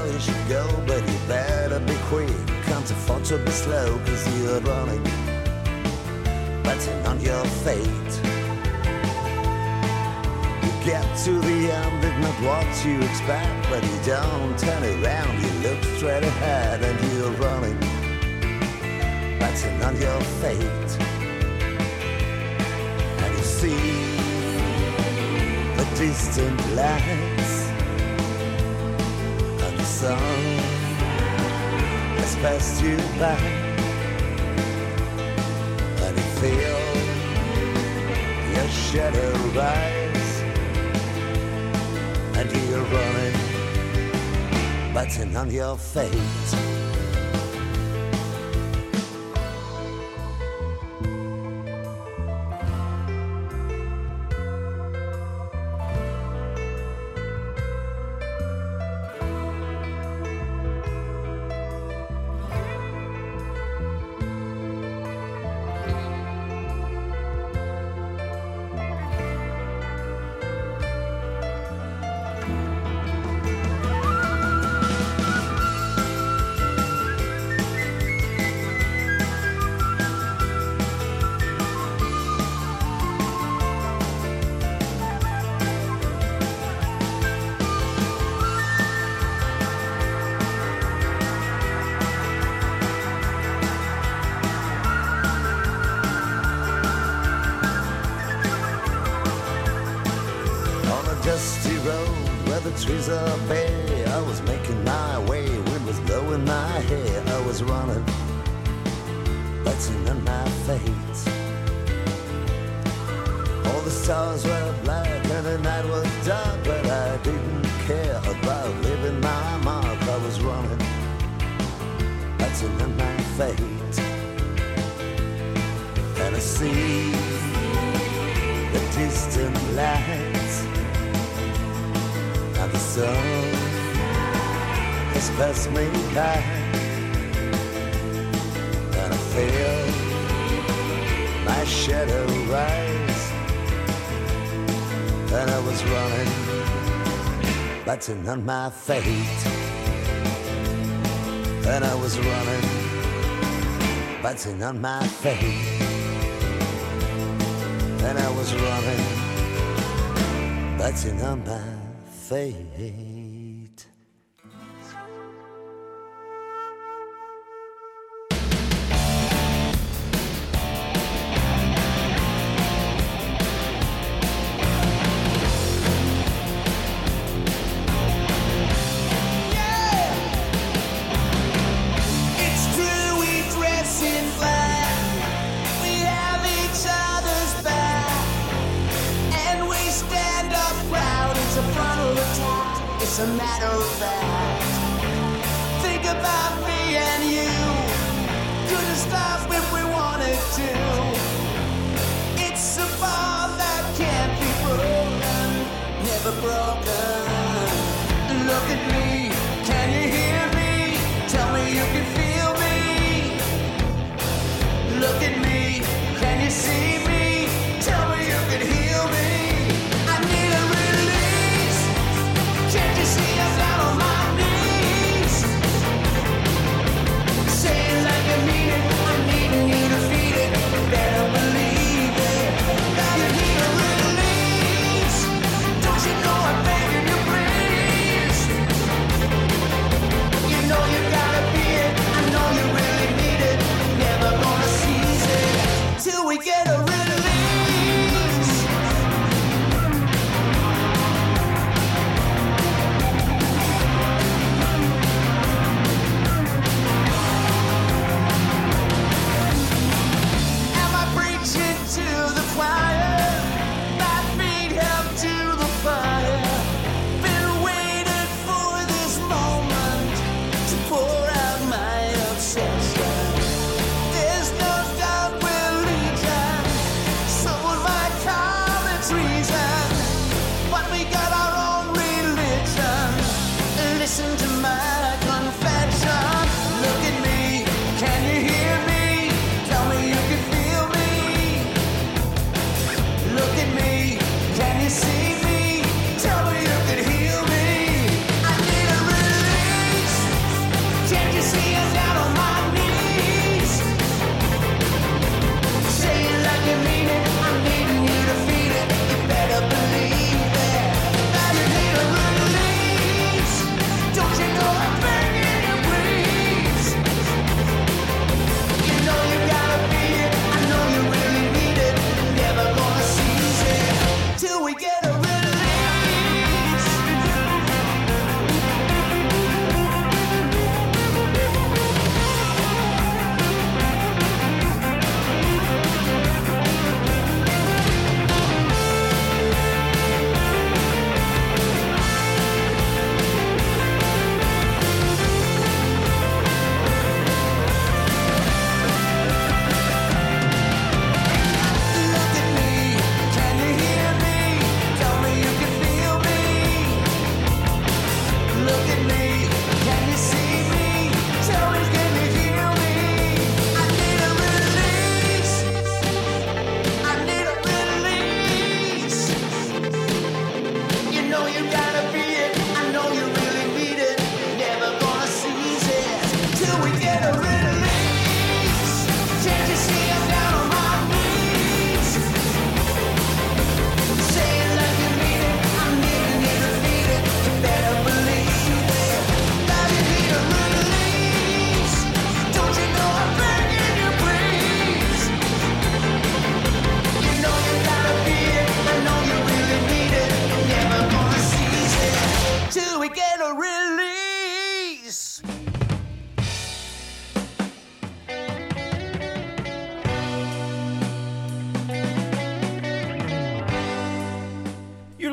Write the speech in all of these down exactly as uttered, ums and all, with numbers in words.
you should go, but you better be quick. Can't afford to be slow, cause you're running, betting on your fate. You get to the end, it's not what you expect, but you don't turn around, you look straight ahead, and you're running, betting on your fate. And you see the distant lights, and the sun has passed you by, and you feel your shadow rise, and you're running, betting on your fate. Dusty road where the trees are bare, I was making my way, wind was blowing my hair. I was running, betting on my fate. All the stars were black and the night was dark, but I didn't care about leaving my mark. I was running, betting on my fate. And I see the distant lights, and the sun has passed me by, and I feel my shadow rise, and I was running, betting on my fate. And I was running, betting on my fate. And I was running, betting on my fate. It's a matter of fact. Think about me and you. Couldn't stop if we wanted to. It's a bond that can't be broken, never broken. Look at me, can you hear me? Tell me you can feel me. Look at me, can you see me? Tell me you can heal me. I need a release. Can't you see I'm down on my knees? Say it like you mean it. I need you to feed it. Better believe it. You need a release. Don't you know I'm begging you, please? You know you gotta be it. I know you really need it. Never gonna seize it till we get a release. Am I preaching to the choir? My feet held to the fire. Been waiting for this moment to pour out my obsession. There's no doubt we're legion.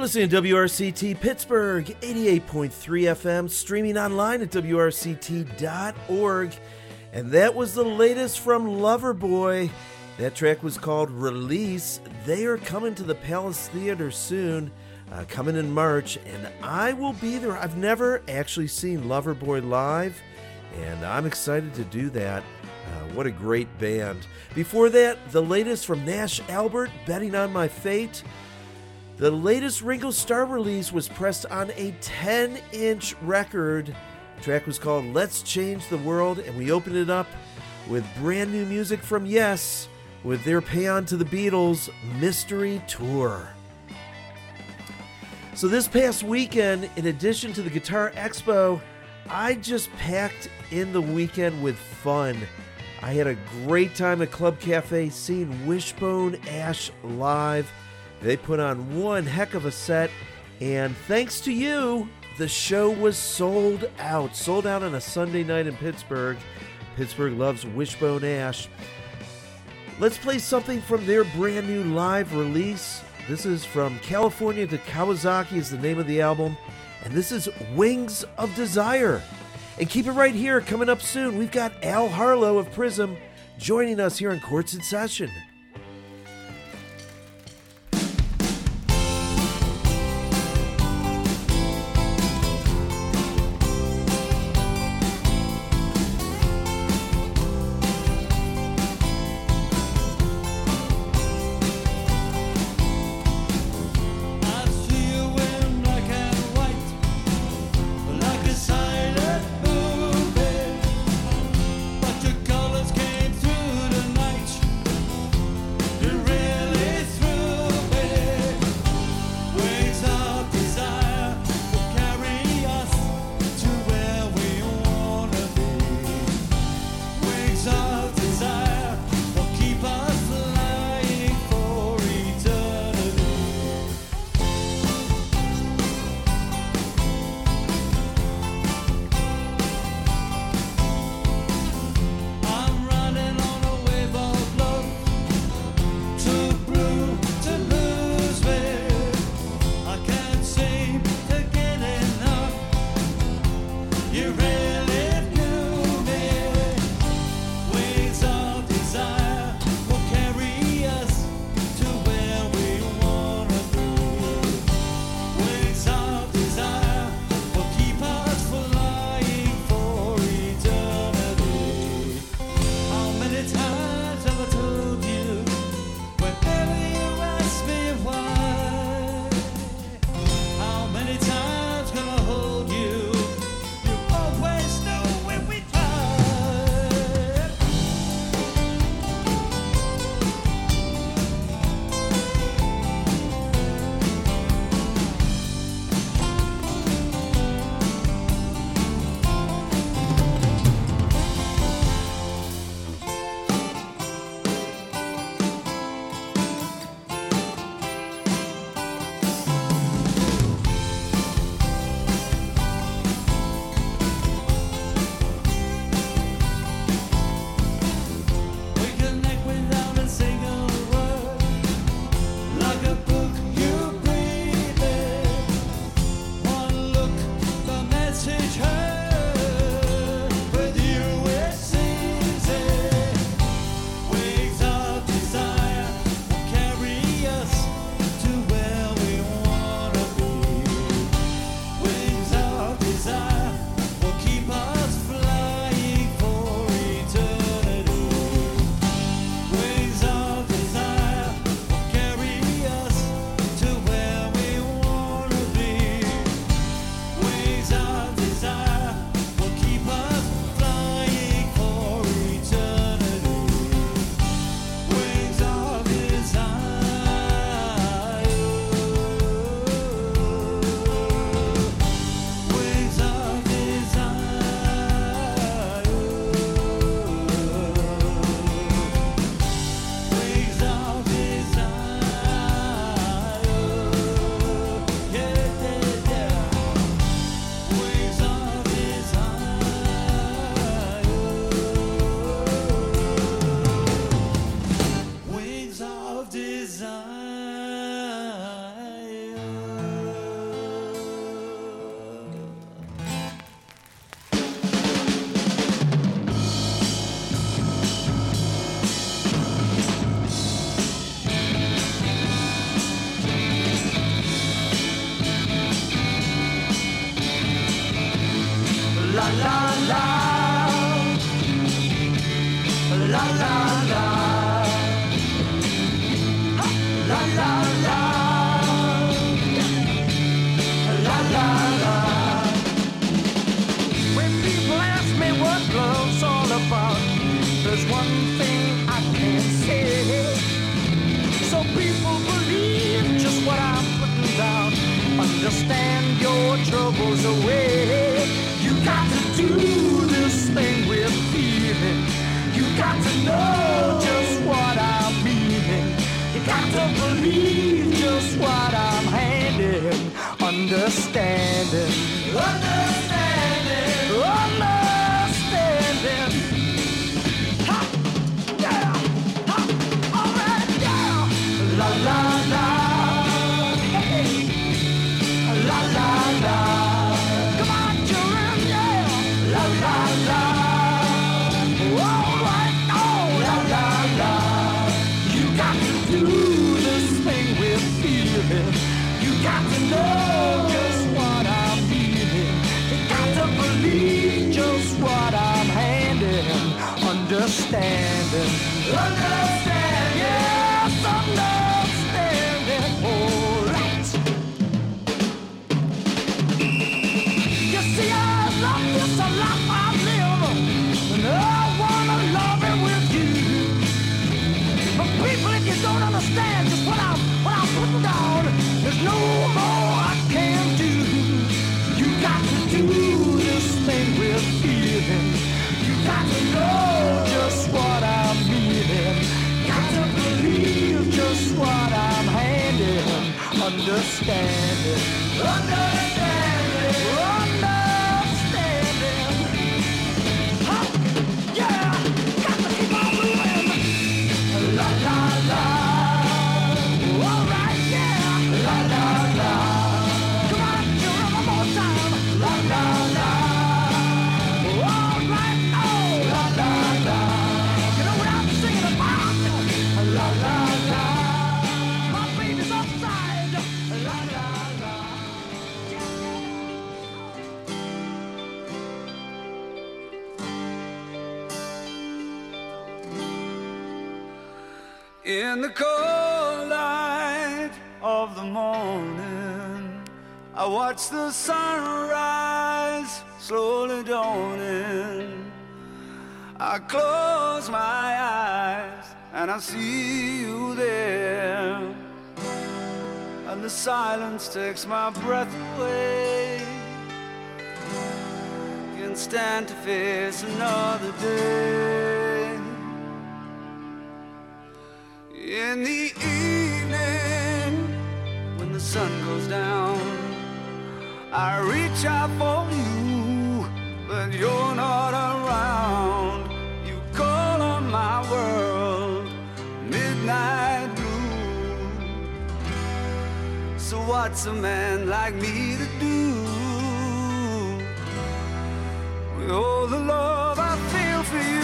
listening to W R C T Pittsburgh, eighty-eight point three F M, streaming online at W R C T dot org. And that was the latest from Loverboy. That track was called Release. They are coming to the Palace Theater soon, uh, coming in March, and I will be there. I've never actually seen Loverboy live, and I'm excited to do that. Uh, what a great band. Before that, the latest from Nash Albert, Betting on My Fate. The latest Ringo Starr release was pressed on a ten-inch record. The track was called Let's Change the World, and we opened it up with brand new music from Yes, with their paean to the Beatles, Mystery Tour. So this past weekend, in addition to the Guitar Expo, I just packed in the weekend with fun. I had a great time at Club Cafe seeing Wishbone Ash live. They put on one heck of a set, and thanks to you, the show was sold out. Sold out on a Sunday night in Pittsburgh. Pittsburgh loves Wishbone Ash. Let's play something from their brand new live release. This is From California to Kawasaki is the name of the album. And this is Wings of Desire. And keep it right here. Coming up soon, we've got Al Harlow of Prism joining us here in Courts in Session. Desire. your troubles away. You got to do this thing with feeling. You got to know just what I'm meaning. You got to believe just what I'm handing. Understanding. Understanding. Understanding. Ha! Yeah! Ha! All right, yeah! La la la. Hey! La la la. Come on, children, yeah! La la la. All right, oh! La la la. You got to do this thing with feeling. You got to know just what I'm feeling. You got to believe just what I'm handing. Understanding. Understanding. Yes, understanding. All right. You see, I love this a life I live, and I wanna love it with you. But people, if you don't understand just what I'm, what I'm putting down, there's no more I can do. You got to do this thing with feeling. You got to know just what I'm meaning. Got to believe just what I'm handing. Understanding. Understanding. Understanding. Huh? Yeah, got to keep on moving. La la la. All right, yeah. La la la. Come on, children, one more time. La la la. All right, oh. La la la. You know what I'm singing about? La la la. My baby's upside. La la la. In the cold light of the morning, I watch the sunrise slowly dawning. I close my eyes and I see you there, and the silence takes my breath away. Can't stand to face another day. In the evening, when the sun goes down, I reach out for you, but you're not around. You call on my world, midnight blue. So what's a man like me to do with all the love I feel for you?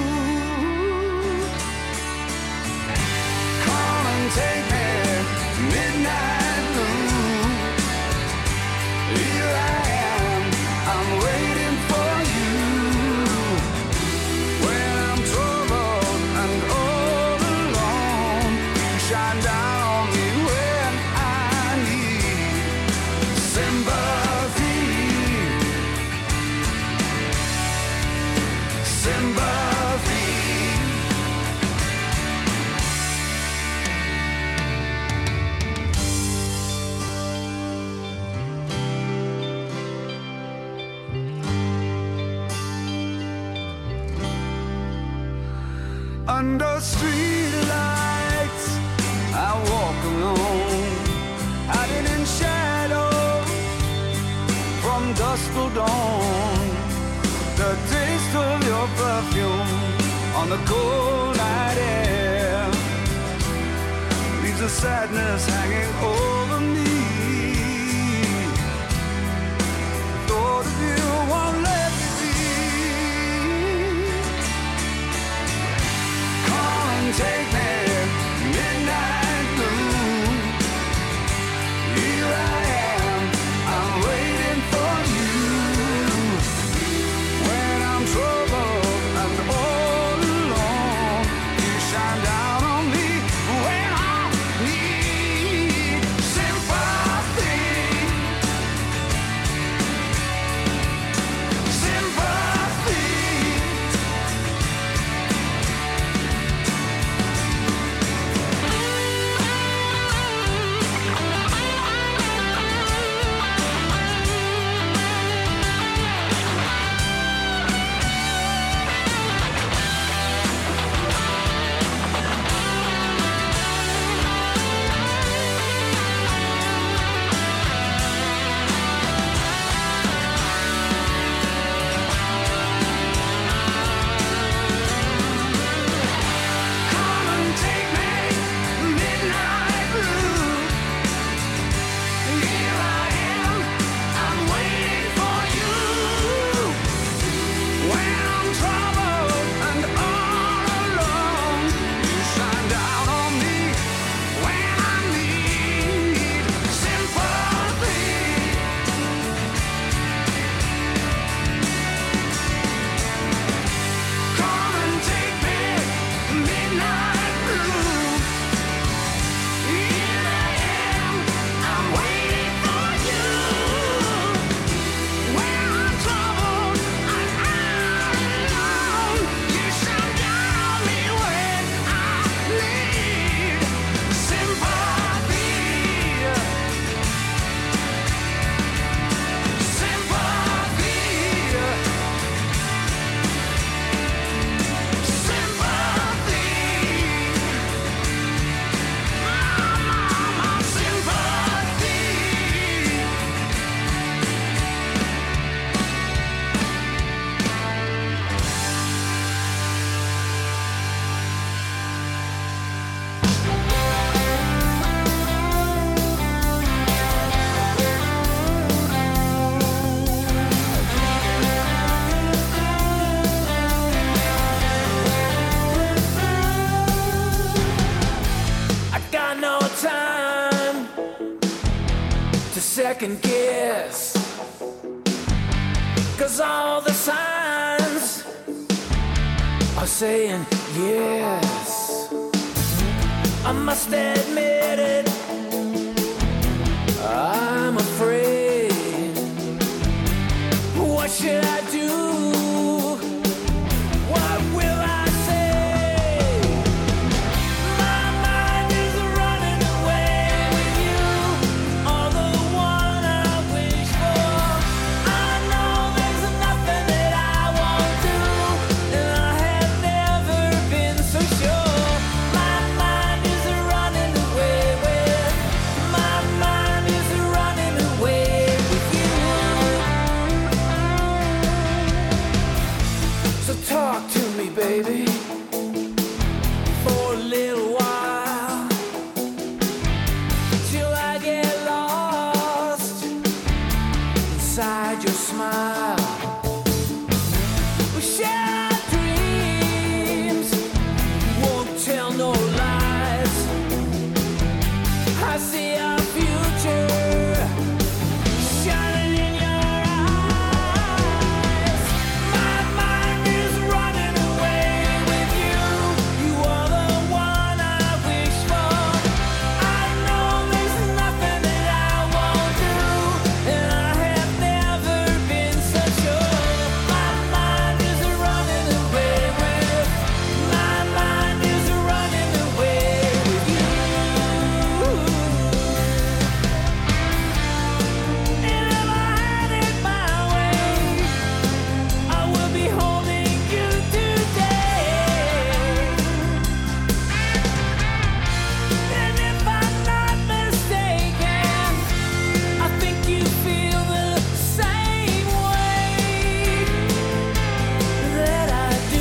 Take me midnight blue. Here I am, I'm waiting for you. When I'm troubled and all alone, you shine down on me when I need sympathy. Sympathy. Under street lights, I walk alone, hiding in shadow from dusk till dawn. The taste of your perfume on the cold night air leaves a sadness hanging over me. The thought of you won't let me be. Take me midnight blue. Here I am, I'm waiting for you. When I'm troubled and all alone, you shine down on me when I need sympathy. Got no time to second guess, 'cause all the signs are saying yes. I must admit it, I'm afraid. What should I do? What will I say? My mind is running away with you. All the one I wish for. I know there's nothing that I won't do, and I have never been so sure. My mind is running away with. My mind is running away with you. So talk to me, baby, for a little while, till I get lost inside your smile. We share our dreams, won't tell no lies. I see our future shining in your eyes. My mind is running away with you. You are the one I wish for. I know there's nothing that I won't do, and I have never been so sure. My mind is running away with. My mind is running away with you. And if I had it my way, I will be holding you today. And if I'm not mistaken, I think you feel the same way that I do.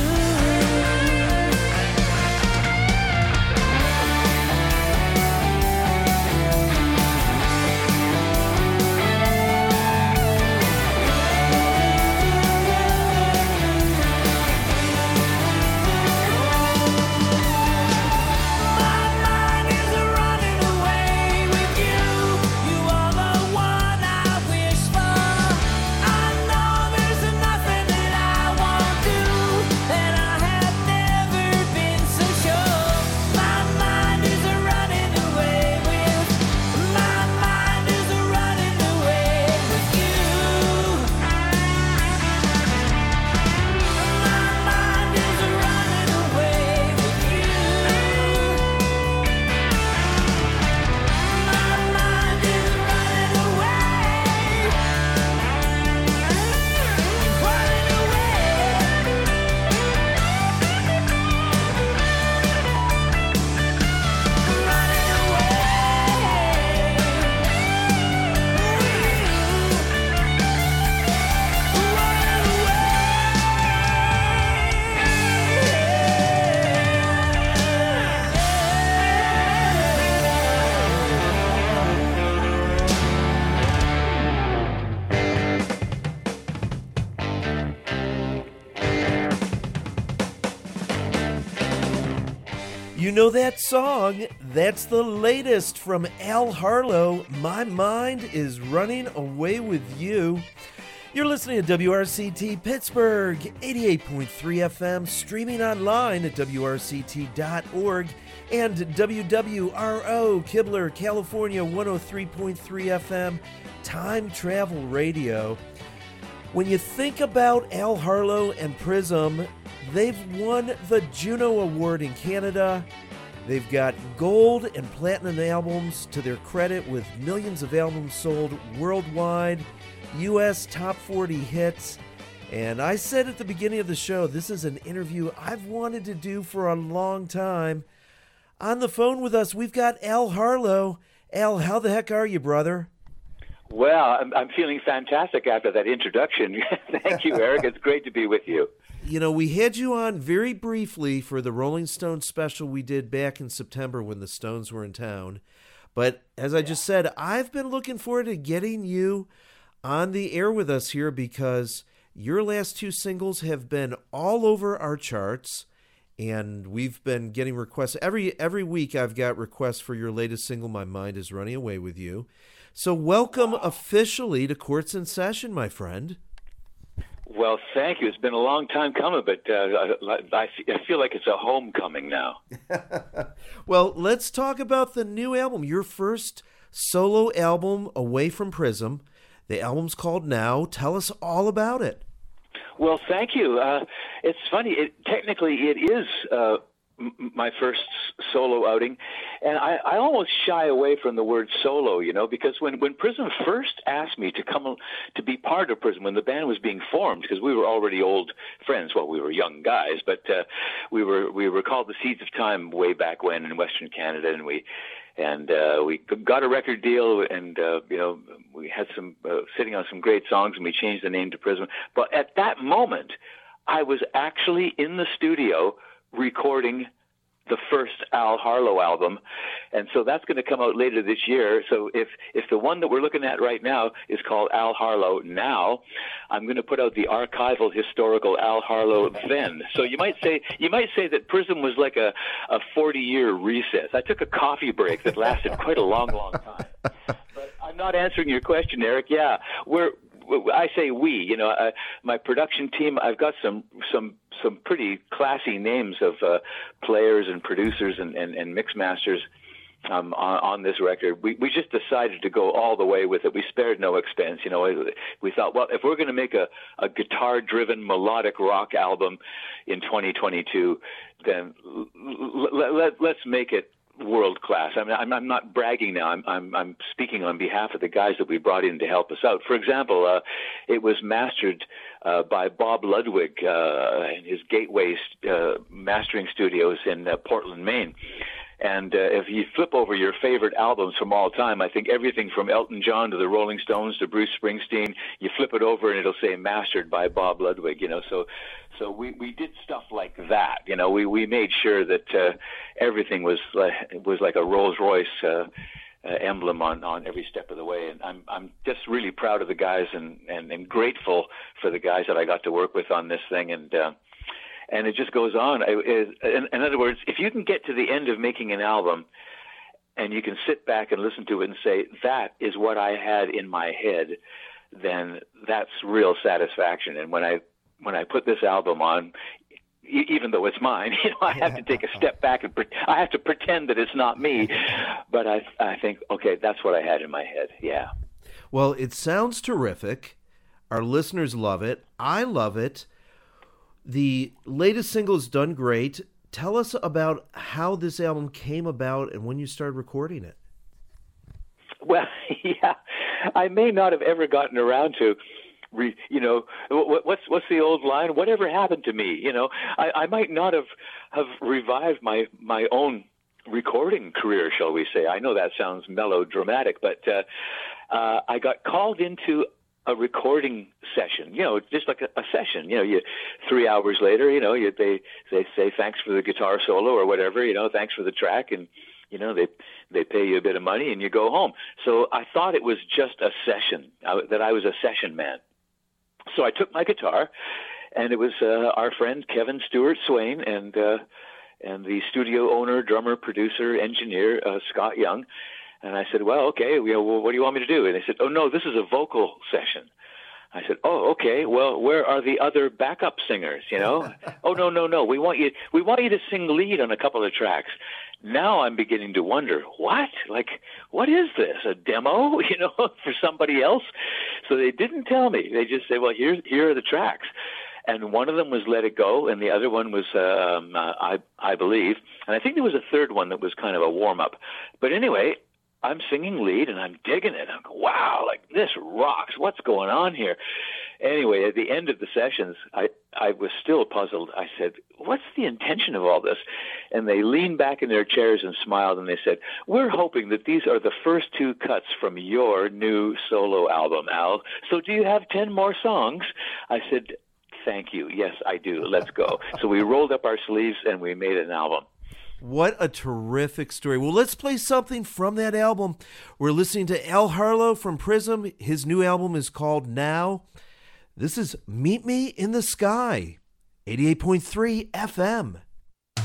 My mind is running away with you. You are the one I wish for. I know there's nothing that I won't do, and I have never been so sure. My mind is running away with. My mind is running away with you. My mind is running away with you. My mind is running You know that song? That's the latest from Al Harlow. My Mind is Running Away with You. You're listening to W R C T Pittsburgh, eighty-eight point three F M, streaming online at W R C T dot org, and W W R O, Kibler, California, one oh three point three F M, Time Travel Radio. When you think about Al Harlow and Prism, they've won the Juno Award in Canada. They've got gold and platinum albums to their credit, with millions of albums sold worldwide, U S top forty hits. And I said at the beginning of the show, this is an interview I've wanted to do for a long time. On the phone with us, we've got Al Harlow. Al, how the heck are you, brother? Well, I'm, I'm feeling fantastic after that introduction. Thank you, Eric. It's great to be with you. You know, we had you on very briefly for the Rolling Stones special we did back in September when the Stones were in town. But as I just said, I've been looking forward to getting you on the air with us here, because your last two singles have been all over our charts. and we've been getting requests. Every every week I've got requests for your latest single, My Mind Is Running Away With You. So welcome officially to Courts in Session, my friend. Well, thank you. It's been a long time coming, but uh, I, I feel like it's a homecoming now. Well, let's talk about the new album, your first solo album away from Prism. The album's called Now. Tell us all about it. Well, thank you. Uh, it's funny. It, technically, it is uh, m- my first solo outing, and I, I almost shy away from the word solo, you know, because when, when Prism first asked me to come to be part of Prism, when the band was being formed, because we were already old friends, well, we were young guys, but uh, we were we were called the Seeds of Time way back when in Western Canada, and we and uh, we got a record deal, and uh, you know, we had some uh, sitting on some great songs, and we changed the name to Prism. But at that moment, I was actually in the studio recording the first Al Harlow album, and so that's going to come out later this year. So if if the one that we're looking at right now is called Al Harlow Now, I'm going to put out the archival historical Al Harlow Then. So you might say you might say that Prism was like a a forty year recess. I took a coffee break that lasted quite a long, long time. But I'm not answering your question, Eric. Yeah, we're. I say we, you know, uh, my production team, I've got some some some pretty classy names of uh, players and producers and, and, and mix masters um, on, on this record. We we just decided to go all the way with it. We spared no expense. You know, we thought, well, if we're going to make a, a guitar-driven melodic rock album in twenty twenty-two, then l- l- let, let's make it world class. I mean, I'm, I'm not bragging now. I'm, I'm, I'm speaking on behalf of the guys that we brought in to help us out. For example, uh, it was mastered uh, by Bob Ludwig uh, in his Gateway uh, mastering studios in uh, Portland, Maine. And uh, if you flip over your favorite albums from all time, I think everything from Elton John to the Rolling Stones to Bruce Springsteen, you flip it over and it'll say mastered by Bob Ludwig, you know. So so we, we did stuff like that, you know. We we made sure that uh, everything was like, was like a Rolls-Royce uh, uh, emblem on, on every step of the way. And I'm I'm just really proud of the guys and, and, and grateful for the guys that I got to work with on this thing. And uh, And it just goes on. In, in other words, if you can get to the end of making an album and you can sit back and listen to it and say, that is what I had in my head, then that's real satisfaction. And when I when I put this album on, even though it's mine, you know, I have to take a step back and pre- I have to pretend that it's not me. But I I think, okay, that's what I had in my head. Yeah. Well, it sounds terrific. Our listeners love it. I love it. The latest single is done great. Tell us about how this album came about and when you started recording it. Well, yeah, I may not have ever gotten around to, re, you know, what's what's the old line? Whatever happened to me? You know, I, I might not have have revived my my own recording career, shall we say? I know that sounds melodramatic, but uh, uh, I got called into a recording session, you know, just like a, a session, you know, you, three hours later, you know, you, they, they say, thanks for the guitar solo or whatever, you know, thanks for the track. And, you know, they, they pay you a bit of money and you go home. So I thought it was just a session, I, that I was a session man. So I took my guitar and it was uh, our friend Kevin Stewart Swain and, uh, and the studio owner, drummer, producer, engineer, uh, Scott Young. And I said, well, okay, you know, well, what do you want me to do? And they said, oh, no, this is a vocal session. I said, oh, okay, well, where are the other backup singers, you know? oh, no, no, no, we want you we want you to sing lead on a couple of tracks. Now I'm beginning to wonder, what? Like, what is this, a demo, you know, for somebody else? So they didn't tell me. They just said, well, here, here are the tracks. And one of them was Let It Go, and the other one was, um, uh, I, I Believe. And I think there was a third one that was kind of a warm-up. But anyway, I'm singing lead, and I'm digging it. I'm going, wow, like, this rocks. What's going on here? Anyway, at the end of the sessions, I, I was still puzzled. I said, what's the intention of all this? And they leaned back in their chairs and smiled, and they said, we're hoping that these are the first two cuts from your new solo album, Al. So do you have ten more songs? I said, thank you. Yes, I do. Let's go. So we rolled up our sleeves, and we made an album. What a terrific story. Well, let's play something from that album. We're listening to Al Harlow from Prism. His new album is called Now. This is Meet Me in the Sky, eighty-eight point three F M.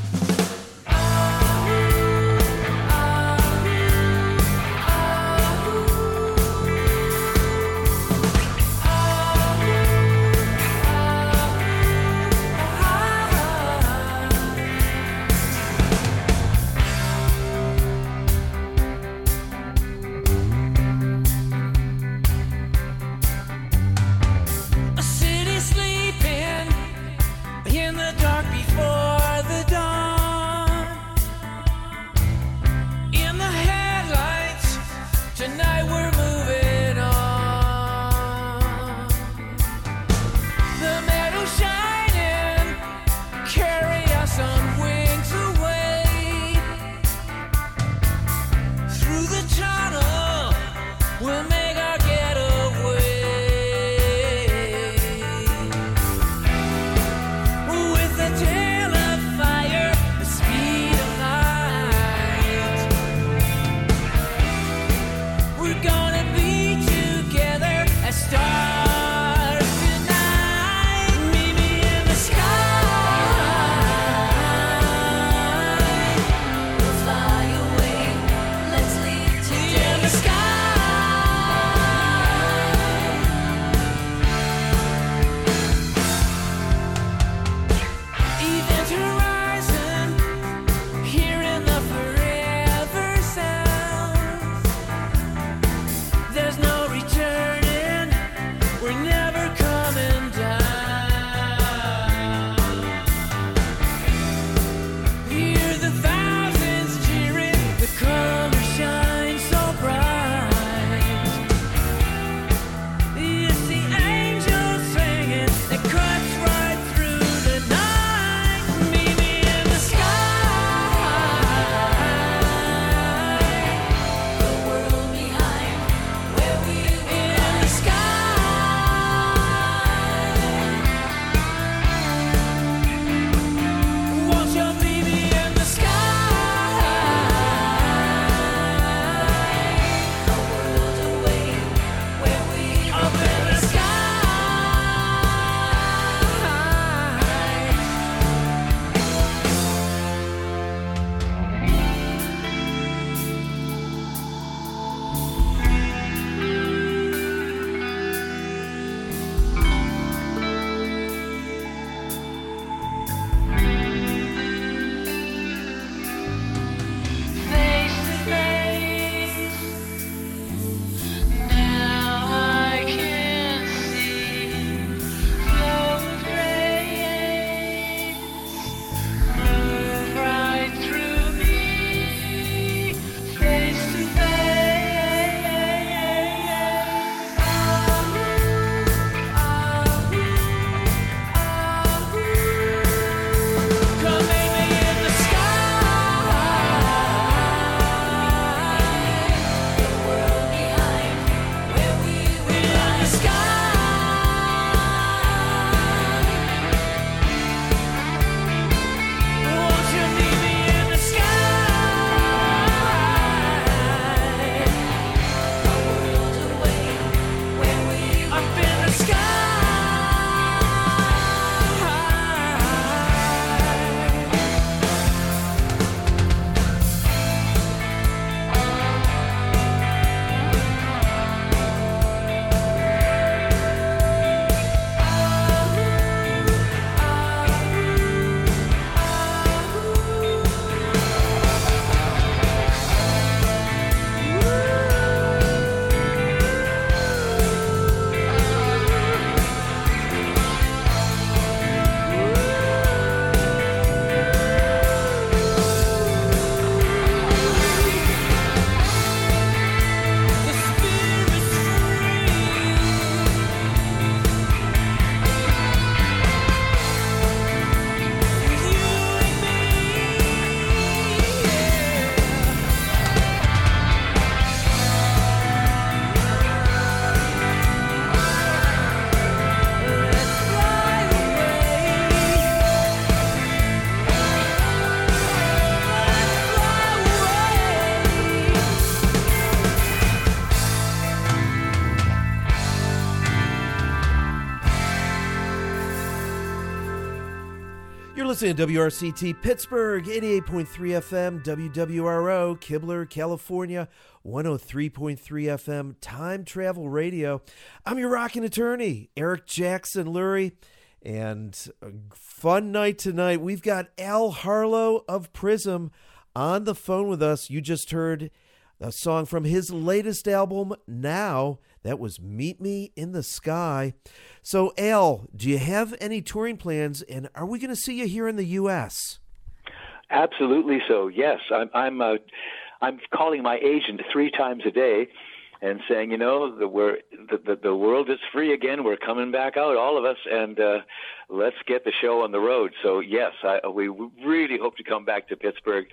listening to W R C T Pittsburgh, eighty-eight point three F M, W W R O, Kibler, California, one oh three point three F M, Time Travel Radio. I'm your rockin' attorney, Eric Jackson Lurie, and a fun night tonight. We've got Al Harlow of Prism on the phone with us. You just heard a song from his latest album, Now. That was Meet Me in the Sky. So, Al, do you have any touring plans, and are we going to see you here in the U S? Absolutely so, yes. I'm I'm, uh, I'm calling my agent three times a day and saying, you know, the, we're, the, the, the world is free again. We're coming back out, all of us, and uh, let's get the show on the road. So, yes, I, we really hope to come back to Pittsburgh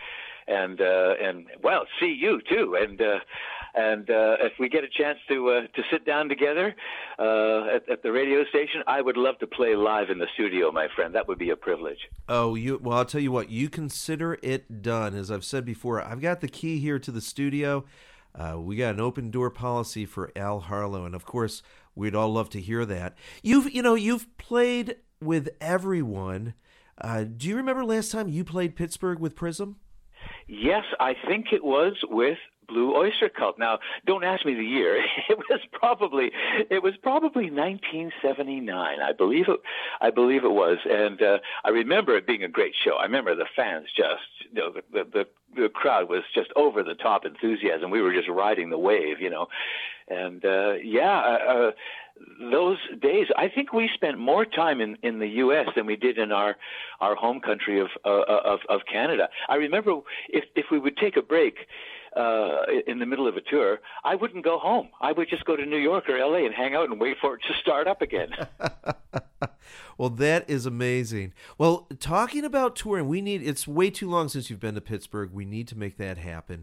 and uh, and well, see you too, and. Uh, And uh, if we get a chance to uh, to sit down together uh, at, at the radio station, I would love to play live in the studio, my friend. That would be a privilege. Oh, you well, I'll tell you what, you consider it done. As I've said before, I've got the key here to the studio. Uh, we got an open door policy for Al Harlow, and of course, we'd all love to hear that. You've, you know, you've played with everyone. Uh, do you remember last time you played Pittsburgh with Prism? Yes, I think it was with Blue Oyster Cult. Now, don't ask me the year. It was probably it was probably nineteen seventy-nine. I believe it. I believe it was, and uh, I remember it being a great show. I remember the fans just, you know, the the, the crowd was just over the top enthusiasm. We were just riding the wave, you know, and uh, yeah. Uh, Those days, I think we spent more time in, in the U S than we did in our, our home country of, uh, of of Canada. I remember if if we would take a break uh, in the middle of a tour, I wouldn't go home. I would just go to New York or L A and hang out and wait for it to start up again. Well, that is amazing. Well, talking about touring, we need. It's way too long since you've been to Pittsburgh. We need to make that happen.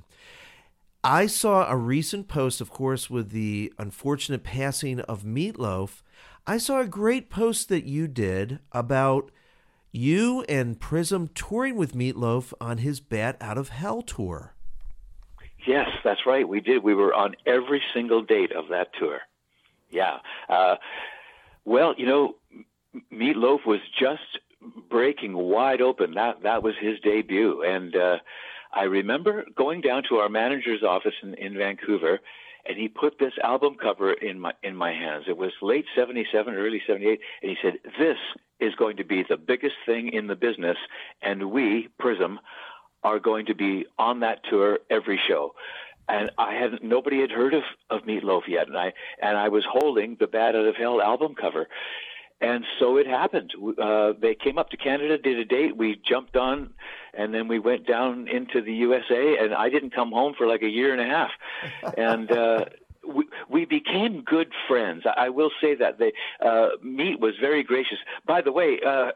I saw a recent post, of course, with the unfortunate passing of Meat Loaf. I saw a great post that you did about you and Prism touring with Meat Loaf on his Bat Out of Hell tour. Yes, that's right. We did. We were on every single date of that tour. Yeah. Uh, well, you know, Meat Loaf was just breaking wide open. That that was his debut, and uh, I remember going down to our manager's office in, in Vancouver, and he put this album cover in my in my hands. It was late seventy-seven, early seventy-eight, and he said, "This is going to be the biggest thing in the business, and we, Prism, are going to be on that tour every show." And I hadn't, nobody had heard of, of Meat Loaf yet, and I and I was holding the Bat Out of Hell album cover. And so it happened. Uh, they came up to Canada, did a date. We jumped on, and then we went down into the U S A, and I didn't come home for like a year and a half. And uh, we, we became good friends. I, I will say that. They, uh, Meat was very gracious. By the way, uh,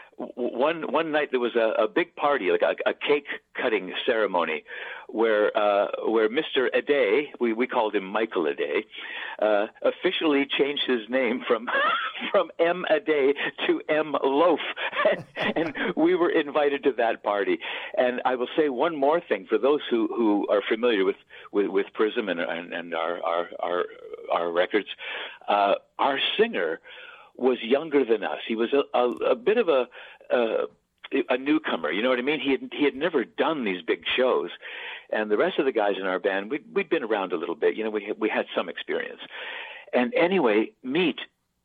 one one night there was a, a big party, like a, a cake cutting ceremony, where uh, where Mister Aday, we, we called him Michael Aday, uh, officially changed his name from from M Aday to M Loaf, and, and we were invited to that party. And I will say one more thing for those who, who are familiar with, with, with Prism and and, and our, our our our records, uh, our singer was younger than us. He was a, a, a bit of a, a a newcomer. You know what I mean? He had he had never done these big shows, and the rest of the guys in our band, we'd, we'd been around a little bit. You know, we had, we had some experience. And anyway, Meat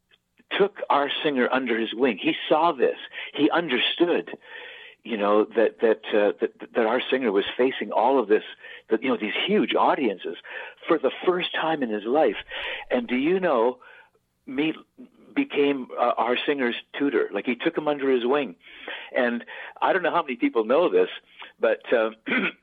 took our singer under his wing. He saw this. He understood, you know, that that uh, that that our singer was facing all of this, that, you know, these huge audiences for the first time in his life. And do you know, Meat became uh, our singer's tutor. Like, he took him under his wing. And I don't know how many people know this, but uh,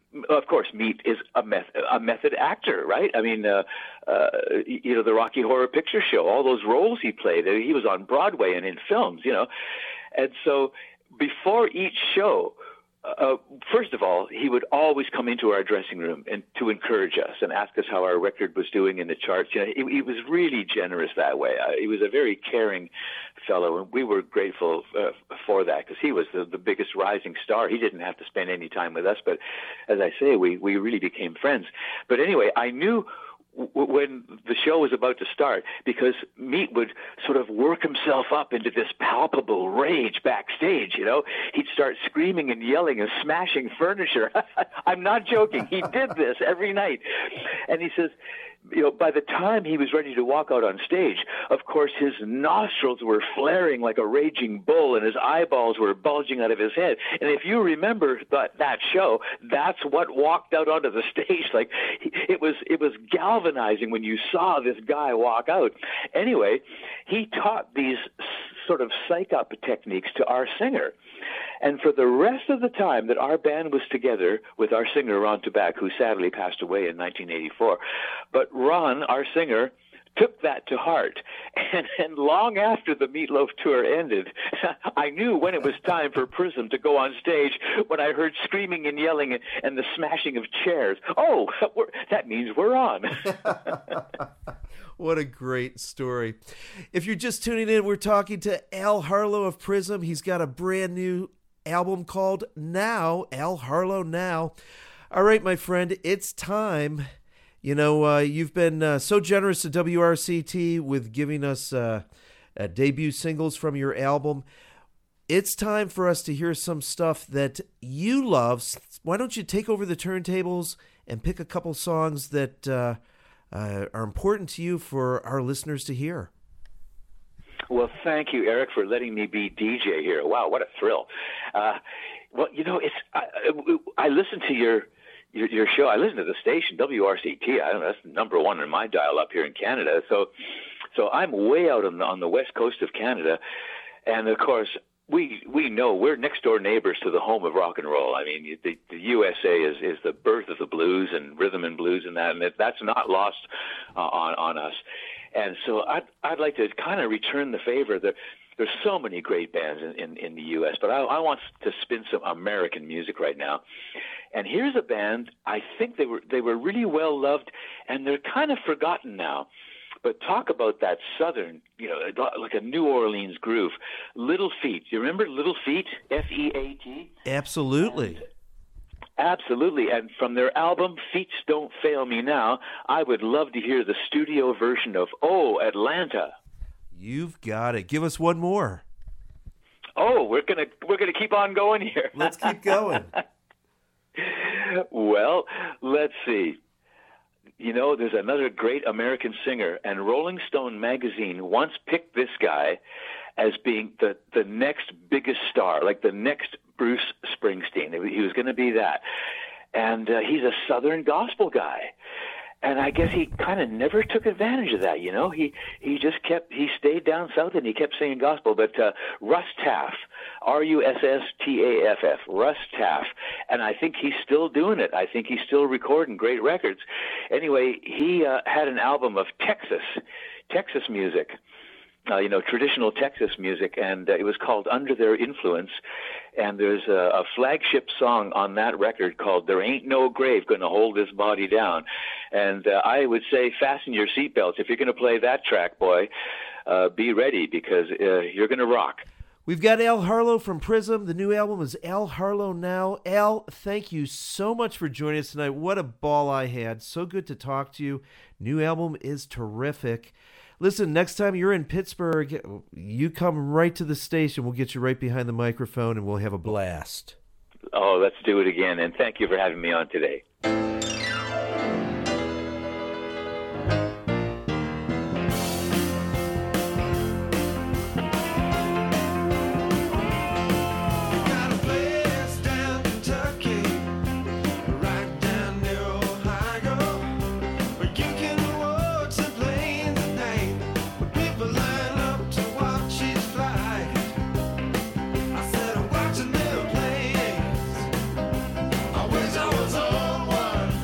of course, Meat is a method, a method actor, right? I mean, uh, uh, you know, the Rocky Horror Picture Show, all those roles he played. He was on Broadway and in films, you know. And so before each show, Uh, first of all, he would always come into our dressing room and to encourage us and ask us how our record was doing in the charts. You know, he, he was really generous that way. Uh, he was a very caring fellow, and we were grateful uh, for that, because he was the, the biggest rising star. He didn't have to spend any time with us, but as I say, we, we really became friends. But anyway, I knew when the show was about to start, because Meat would sort of work himself up into this palpable rage backstage, you know. He'd start screaming and yelling and smashing furniture. I'm not joking. He did this every night. And he says, you know, by the time he was ready to walk out on stage, of course, his nostrils were flaring like a raging bull, and his eyeballs were bulging out of his head. And if you remember that, that show, that's what walked out onto the stage. Like, it was, it was galvanizing when you saw this guy walk out. Anyway, he taught these sort of psych-up techniques to our singer. And for the rest of the time that our band was together with our singer, Ron Tabak, who sadly passed away in nineteen eighty-four, but Ron, our singer, took that to heart. And, and long after the Meatloaf tour ended, I knew when it was time for Prism to go on stage when I heard screaming and yelling and, and the smashing of chairs. Oh, we're, that means we're on. What a great story. If you're just tuning in, we're talking to Al Harlow of Prism. He's got a brand new album called Now, Al Harlow Now. All right, my friend, it's time. You know, uh, you've been uh, so generous to W R C T with giving us uh, uh, debut singles from your album. It's time for us to hear some stuff that you love. Why don't you take over the turntables and pick a couple songs that uh, uh, are important to you for our listeners to hear? Well, thank you, Eric, for letting me be D J here. Wow, what a thrill. Uh, well, you know, it's I, I listen to your Your, your show. I listen to the station, W R C T. I don't know, that's number one in my dial up here in Canada. So, so I'm way out on the, on the west coast of Canada, and of course, we we know we're next door neighbors to the home of rock and roll. I mean, the, the U S A is is the birth of the blues and rhythm and blues and that, and it, that's not lost uh, on on us. And so I'd I'd like to kind of return the favor. There, there's so many great bands in, in, in the U S, but I, I want to spin some American music right now. And here's a band, I think they were they were really well loved, and they're kind of forgotten now. But talk about that southern, you know, like a New Orleans groove. Little Feat. You remember Little Feat? F E A T? Absolutely. And, absolutely. And from their album, Feats Don't Fail Me Now, I would love to hear the studio version of Oh, Atlanta. You've got it. Give us one more. Oh, we're gonna we're gonna keep on going here. Let's keep going. Well, let's see. You know, there's another great American singer, and Rolling Stone magazine once picked this guy as being the, the next biggest star, like the next Bruce Springsteen. He was going to be that. And uh, he's a Southern gospel guy. And I guess he kind of never took advantage of that, you know. He he just kept, he stayed down south and he kept singing gospel. But uh, Russ Taff, R U S S T A F F, Russ Taff. And I think he's still doing it. I think he's still recording great records. Anyway, he uh, had an album of Texas, Texas music. Uh, you know, traditional Texas music, and uh, it was called Under Their Influence. And there's a, a flagship song on that record called There Ain't No Grave Gonna Hold This Body Down. And uh, I would say fasten your seatbelts. If you're going to play that track, boy, uh, be ready, because uh, you're going to rock. We've got Al Harlow from Prism. The new album is Al Harlow Now. Al, thank you so much for joining us tonight. What a ball I had. So good to talk to you. New album is terrific. Listen, next time you're in Pittsburgh, you come right to the station. We'll get you right behind the microphone, and we'll have a blast. Oh, let's do it again, and thank you for having me on today. I wish I was on one.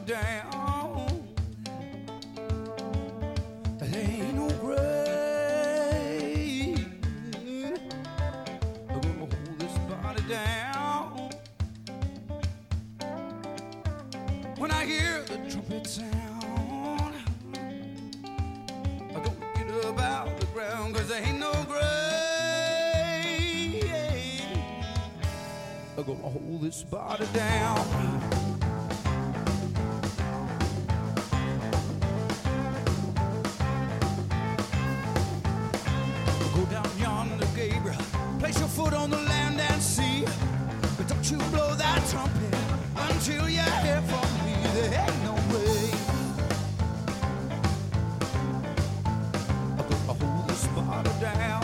down. There ain't no grave. I'm gonna hold this body down. When I hear the trumpet sound, I'm gonna get up out the ground, 'cause there ain't no grave. I'm gonna hold this body down. Go down yonder, Gabriel, place your foot on the land and sea, but don't you blow that trumpet until you hear from me. There ain't no way. I'm gonna hold this body down.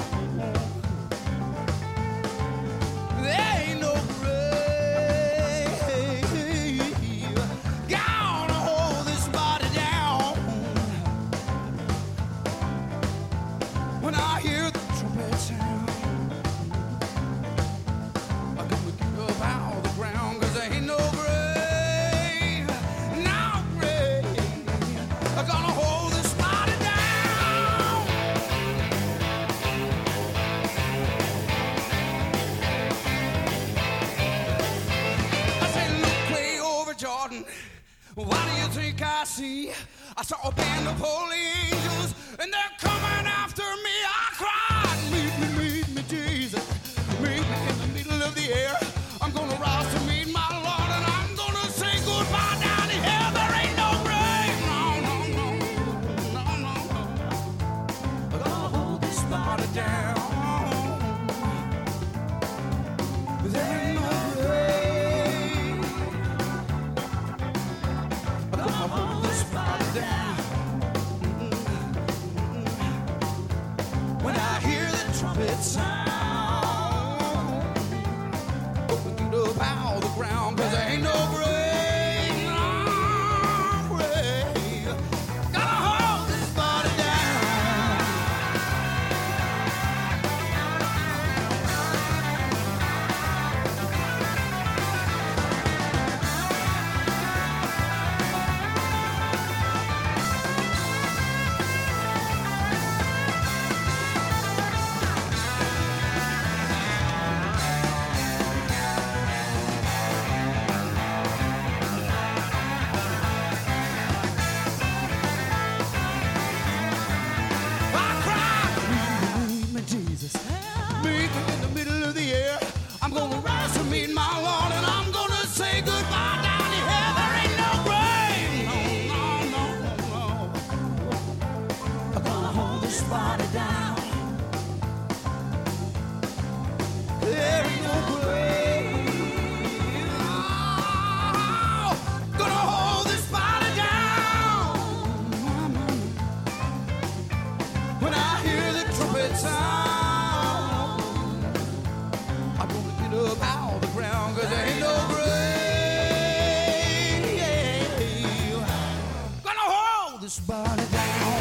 There ain't no grave. Gonna hold this body down. When I hear the trumpet sound, I'm gonna get up out of the ground, 'cause there ain't no grave, no grave. I'm gonna hold this body down. I say, look way over Jordan. What do you think I see? I saw a band of holy angels, and they're coming after me. I cried, meet me, meet me, Jesus. Meet me in the middle of the air. I'm gonna rise to meet my Lord, and I'm gonna say goodbye down in hell. There ain't no grave. No, no, no, no, no, no. I'm gonna hold this body down. There ain't no grave. I'm gonna hold this body down. When I hear the trumpet sound, open it up out of the ground, 'cause there ain't no grave, no grave. Gotta hold this body down. I cried, meet me, meet me, Jesus. Meet me in the middle of the air. I'm gonna rise to meet my Lord, and I'm gonna say goodbye down in hell. There ain't no grave. No, no, no, no. I'm gonna hold this body down. There ain't no grave. Oh, gonna hold this body down. When I hear the trumpet sound, I'm gonna get up out of the ground, 'cause there ain't no grave. Gonna hold this body down.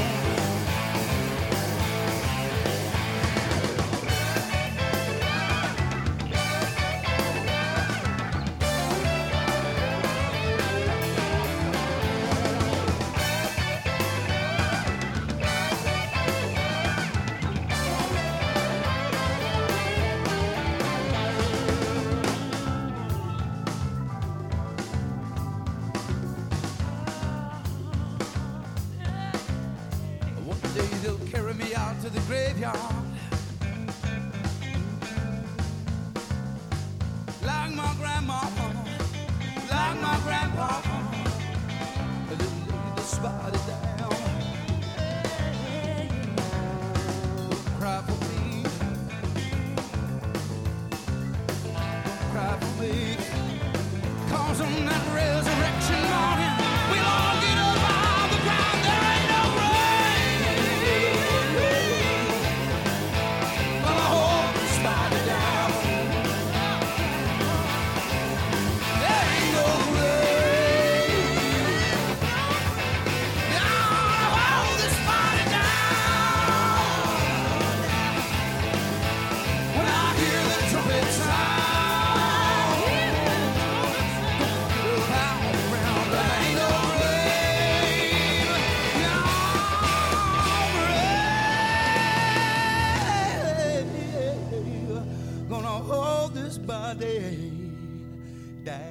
One day they'll carry me out to the graveyard, like my grandma, like my grandpa. They'll lay this body down. Don't cry for me, don't cry for me, 'cause on that resurrection morning, we'll all get up out of the ground. There ain't no grave. Gonna hold this body down. There ain't no grave. everybody down.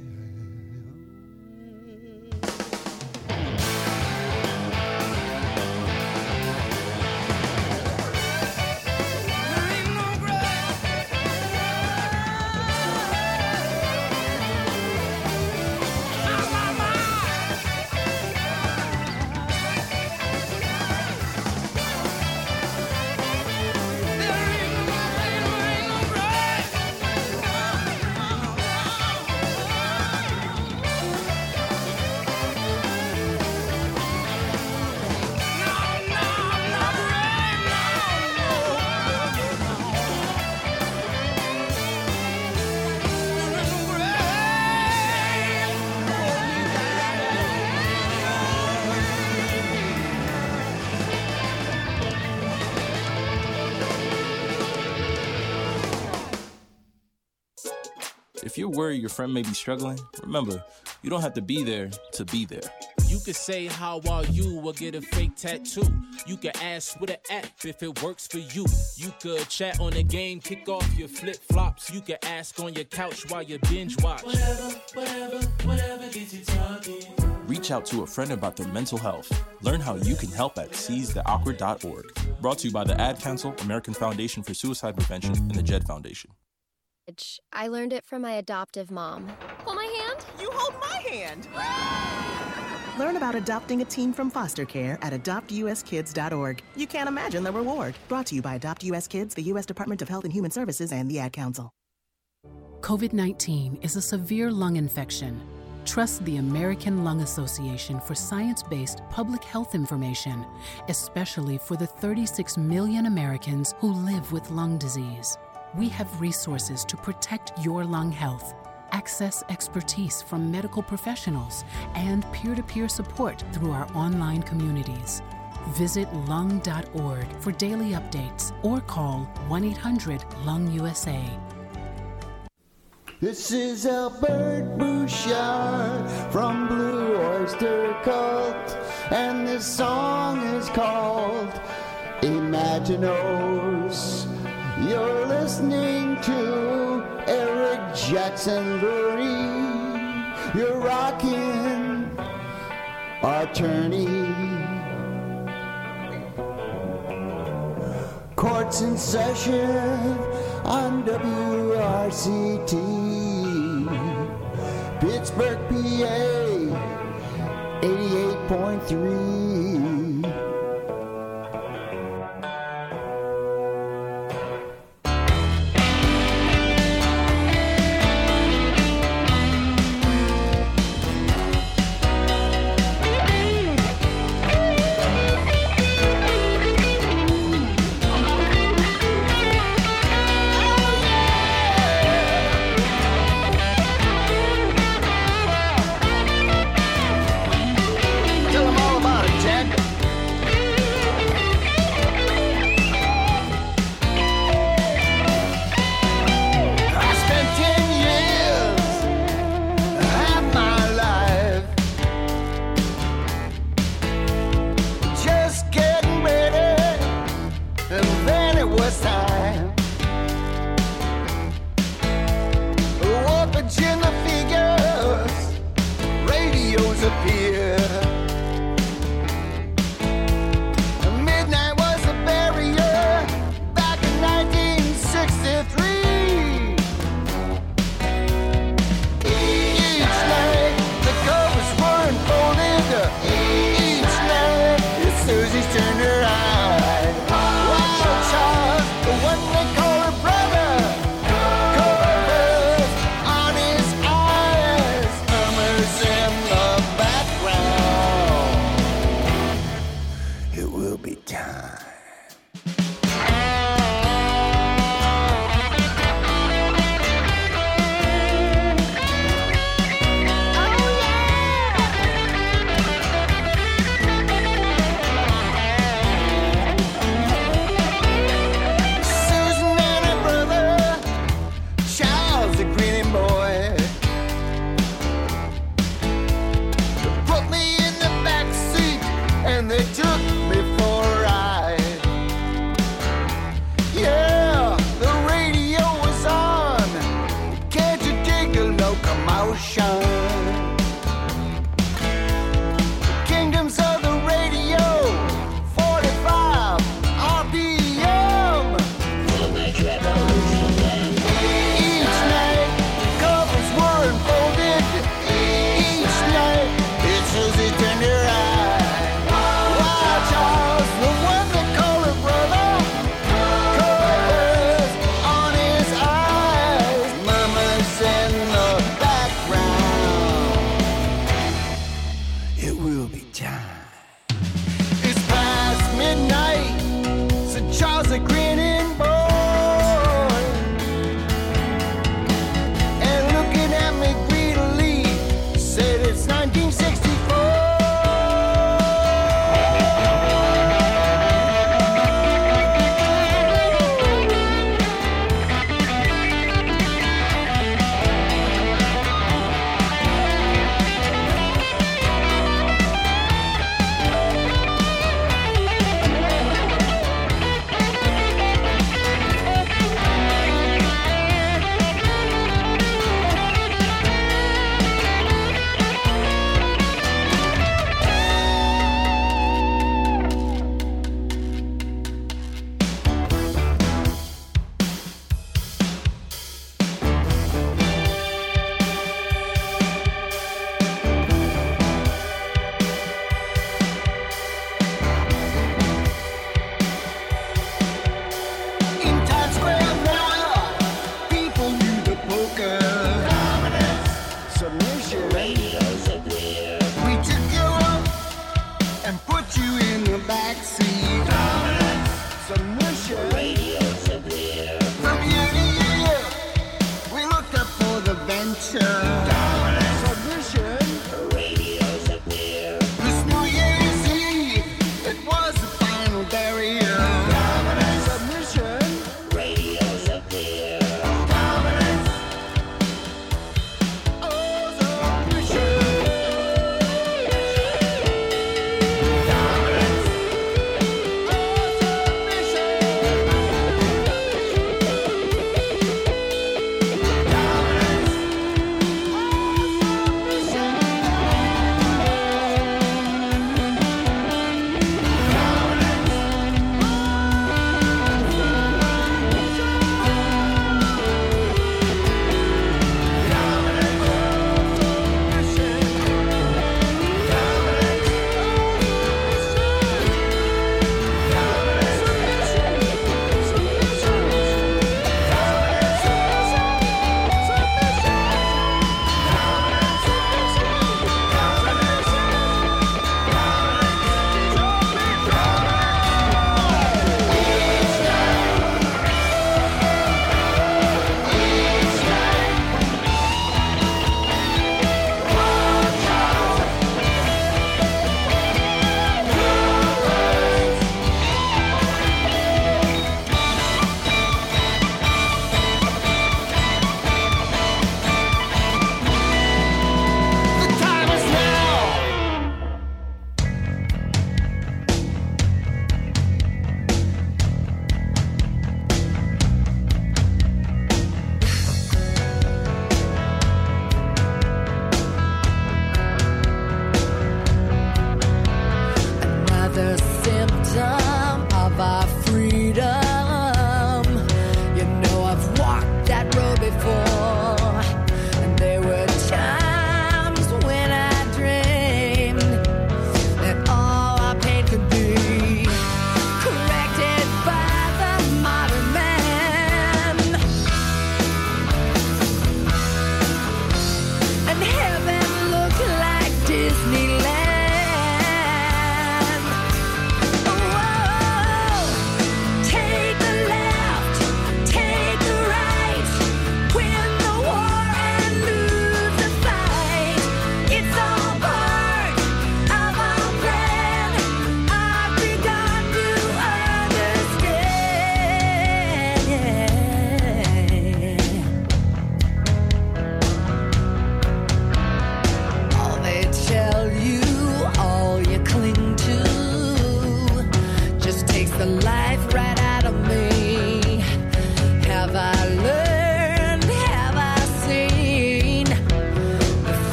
If you're worried your friend may be struggling, remember, you don't have to be there to be there. You can say, how are you, or get a fake tattoo. You can ask with an app if it works for you. You could chat on the game, kick off your flip-flops. You can ask on your couch while you binge watch. Whatever, whatever, whatever gets you talking. Reach out to a friend about their mental health. Learn how you can help at seize the awkward dot org. Brought to you by the Ad Council, American Foundation for Suicide Prevention, and the Jed Foundation. I learned it from my adoptive mom. Hold my hand. You hold my hand. Learn about adopting a teen from foster care at adopt u s kids dot org. You can't imagine the reward. Brought to you by Adopt U S Kids, the U S Department of Health and Human Services, and the Ad Council. COVID nineteen is a severe lung infection. Trust the American Lung Association for science-based public health information, especially for the thirty-six million Americans who live with lung disease. We have resources to protect your lung health. Access expertise from medical professionals and peer-to-peer support through our online communities. Visit lung dot org for daily updates or call one eight hundred lung U S A. This is Albert Bouchard from Blue Oyster Cult, and this song is called Imaginos. You're listening to Eric Jackson Lurie. You're rocking Attorney. Courts in session on W R C T. Pittsburgh, P A, eighty-eight point three. Background. grinning boy, and looking at me greedily, said it's nineteen sixty-four. In Times Square now, people knew the poker. Dominance, submission, radios are clear. We took you up and put you in the back seat. Dominance, submission, radios are clear. From year to year, we looked up for the venture. Dominance, submission, radios are clear. This New Year's Eve, it was the final barrier. Dominance, submission, radios are clear. Dominance, oh, submission. Dominance, oh, submission. Dominance,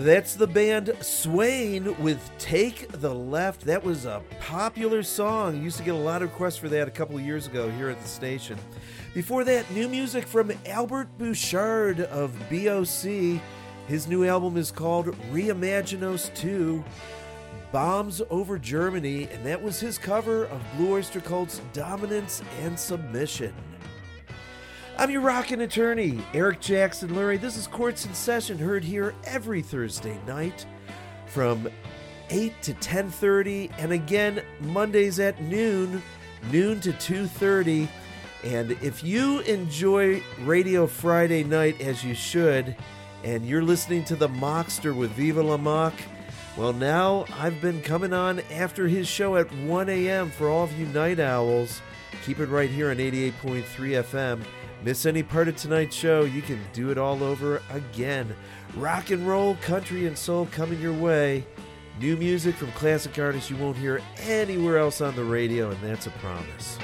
That's the band Swain with Take the Left. That was a popular song. Used to get a lot of requests for that a couple of years ago here at the station. Before that, new music from Albert Bouchard of B O C. His new album is called Reimaginos two, Bombs Over Germany, and that was his cover of Blue Oyster Cult's Dominance and Submission. I'm your rockin' attorney, Eric Jackson Lurie. This is Courts in Session, heard here every Thursday night from eight to ten thirty, and again Mondays at noon, noon to two thirty. And if you enjoy Radio Friday night, as you should, and you're listening to the Mockster with Viva La Mock, well, now I've been coming on after his show at one a.m. for all of you night owls. Keep it right here on eighty-eight point three F M. Miss any part of tonight's show, you can do it all over again. Rock and roll, country, and soul coming your way. New music from classic artists you won't hear anywhere else on the radio, and that's a promise.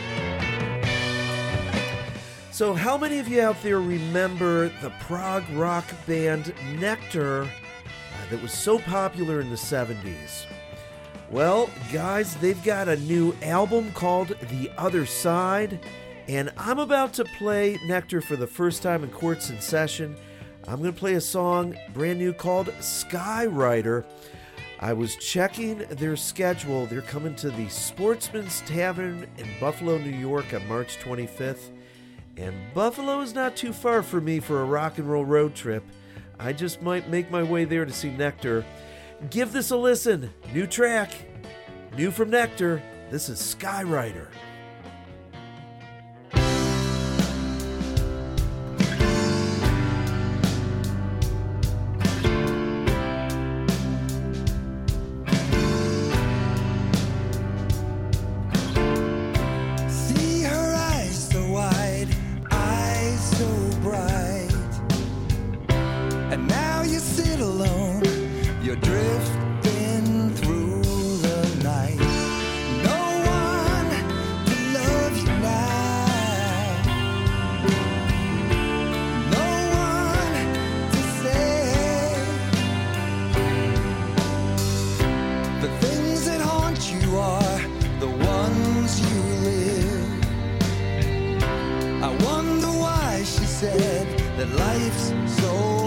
So how many of you out there remember the prog rock band Nectar uh, that was so popular in the seventies? Well, guys, they've got a new album called The Other Side, and I'm about to play Nectar for the first time in Courts in Session. I'm going to play a song brand new called Skywriter. I was checking their schedule. They're coming to the Sportsman's Tavern in Buffalo, New York on March twenty-fifth. And Buffalo is not too far for me for a rock and roll road trip. I just might make my way there to see Nectar. Give this a listen. New track. New from Nectar. This is Skywriter. That life's so